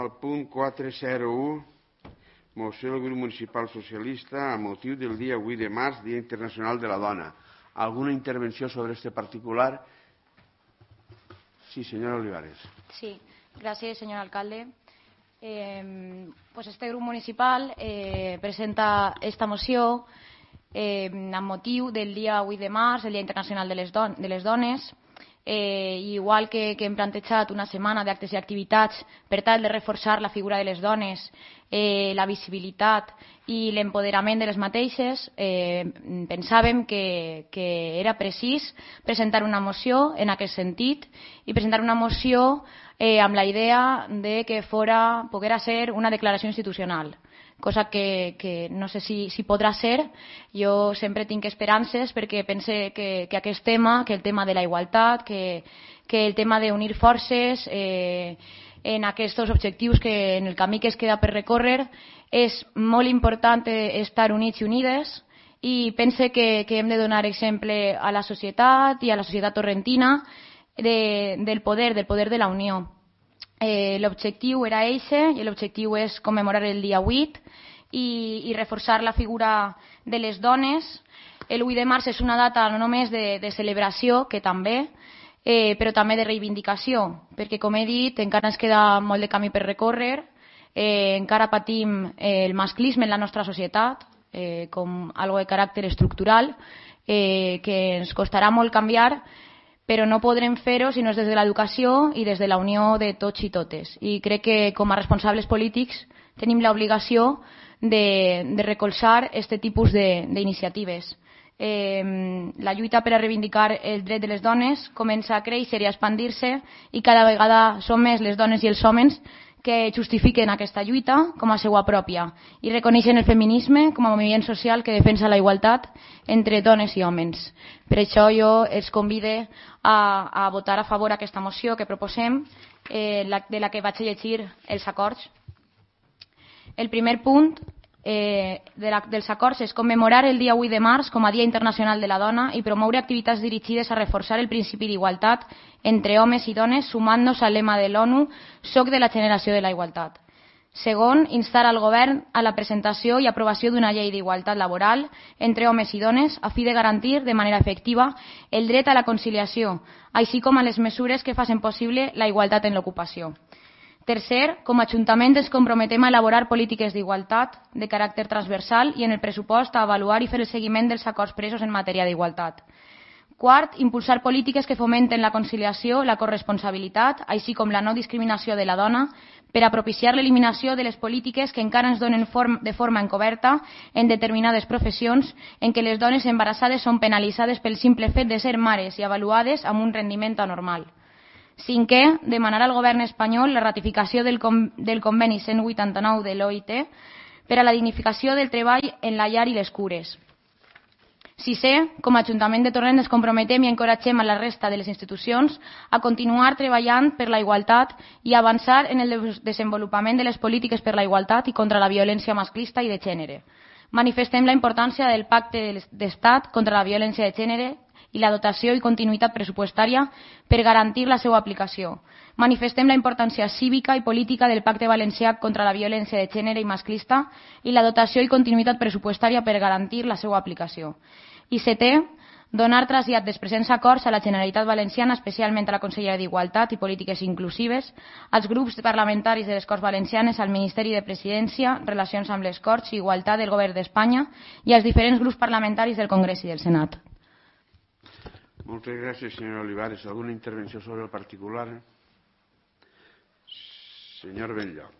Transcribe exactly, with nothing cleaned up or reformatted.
Al punt quatre zero u, moció del grup municipal socialista a motiu del dia vuit de març, Dia Internacional de la Dona. ¿Alguna intervenció sobre este particular? Sí, señora Olivares. Sí, gracias, señor alcalde. Eh, pues este grup municipal eh, presenta esta moció eh, amb motiu del dia vuit de març, el Dia Internacional de les, don de les Dones. Eh, igual que, que hem plantejat una setmana d'actes i activitats per tal de reforçar la figura de les dones, eh, la visibilitat i l'empoderament de les mateixes, eh, pensàvem que, que era precís presentar una moció en aquest sentit i presentar una moció eh, amb la idea de que fora, poguera ser una declaració institucional, cosa que, que no sé si, si podrà ser. Jo sempre tinc esperances perquè pense que, que aquest tema, que el tema de la igualtat, que, que el tema d'unir forces eh, en aquests objectius que en el camí que es queda per recórrer, és molt important estar units i unides, i pense que, que hem de donar exemple a la societat i a la societat torrentina de, del poder, del poder de la unió. Eh, l'objectiu era eixe i l'objectiu és commemorar el dia vuit i, i reforçar la figura de les dones. El vuit de març és una data no només de, de celebració, que també, eh, però també de reivindicació, perquè, com he dit, encara ens queda molt de camí per recórrer, eh, encara patim eh, el masclisme en la nostra societat eh, com algo de caràcter estructural eh, que ens costarà molt canviar, però no podrem fer-ho si no és des de l'educació i des de la unió de tots i totes. I crec que com a responsables polítics tenim l'obligació de, de recolzar aquest tipus d'iniciatives. Eh, la lluita per a reivindicar el dret de les dones comença a créixer i a expandir-se, i cada vegada són més les dones i els homes que justifiquen aquesta lluita com a seva pròpia i reconeixen el feminisme com a moviment social que defensa la igualtat entre dones i homes. Per això jo els convide a, a votar a favor aquesta moció que proposem, eh, la, de la que vaig llegir els acords. El primer punt eh, de la, dels acords és commemorar el dia vuit de març com a Dia Internacional de la Dona i promoure activitats dirigides a reforçar el principi d'igualtat entre homes i dones, sumant-nos al lema de l'ONU «Soc de la generació de la igualtat». Segon, instar al govern a la presentació i aprovació d'una llei d'igualtat laboral entre homes i dones a fi de garantir de manera efectiva el dret a la conciliació, així com a les mesures que facin possible la igualtat en l'ocupació. Tercer, com a Ajuntament ens comprometem a elaborar polítiques d'igualtat de caràcter transversal i en el pressupost a avaluar i fer el seguiment dels acords presos en matèria d'igualtat. Quart, impulsar polítiques que fomenten la conciliació, la corresponsabilitat, així com la no discriminació de la dona, per a propiciar l'eliminació de les polítiques que encara ens donen form, de forma encoberta en determinades professions en què les dones embarassades són penalitzades pel simple fet de ser mares i avaluades amb un rendiment anormal. Cinquè, demanar al govern espanyol la ratificació del, con del conveni cent vuitanta-nou de l'O I T per a la dignificació del treball en la llar i les cures. Sisè, com a Ajuntament de Torrent ens comprometem i encoratgem a la resta de les institucions a continuar treballant per la igualtat i avançar en el desenvolupament de les polítiques per la igualtat i contra la violència masclista i de gènere. Manifestem la importància del Pacte d'Estat contra la violència de gènere i la dotació i continuïtat pressupostària per garantir la seva aplicació. Manifestem la importància cívica i política del Pacte Valencià contra la violència de gènere i masclista i la dotació i continuïtat pressupostària per garantir la seva aplicació. I setè, donar trasllat dels presents acords a la Generalitat Valenciana, especialment a la Conselleria d'Igualtat i Polítiques Inclusives, als grups parlamentaris de les Corts Valencianes, al Ministeri de Presidència, Relacions amb les Corts i Igualtat del Govern d'Espanya i als diferents grups parlamentaris del Congrés i del Senat. Moltes gràcies, senyora Olivares. ¿Alguna intervenció sobre el particular? Senyor Benlloc.